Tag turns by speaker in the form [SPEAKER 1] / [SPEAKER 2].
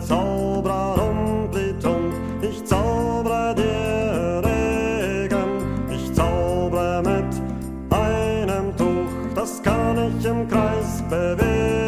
[SPEAKER 1] Zauberer Rumplitum, ich zaubere dir Regen, ich zaubere mit einem Tuch, das kann ich im Kreis bewegen.